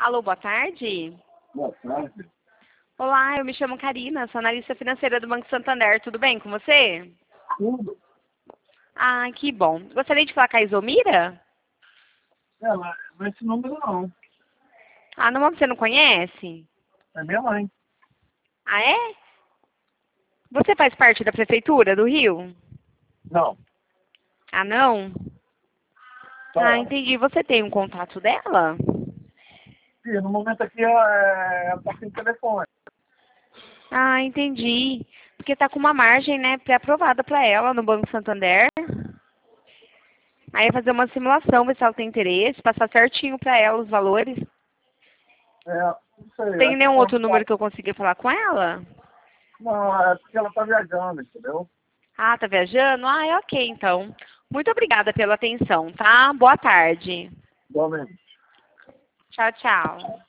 Alô, boa tarde. Boa tarde. Olá, eu me chamo Karina, sou analista financeira do Banco Santander. Tudo bem com você? Tudo. Ah, que bom. Gostaria de falar com a Isomira? Mas esse número não. Ah, não, você não conhece? É minha mãe. Ah, é? Você faz parte da Prefeitura do Rio? Não. Ah, não? Só Ah, ela. entendi. Você tem um contato dela? Sim, no momento aqui ela tá sem telefone. Ah, entendi. Porque tá com uma margem, né, pré-aprovada para ela no Banco Santander. Aí fazer uma simulação, ver se ela tem interesse, passar certinho para ela os valores. Não sei, Tem acho que nenhum ela outro não tá. número que eu consiga falar com ela? Não, é porque ela tá viajando, entendeu? Ah, tá viajando? Ah, é ok, então. Muito obrigada pela atenção, tá? Boa tarde. Igualmente. Tchau, tchau.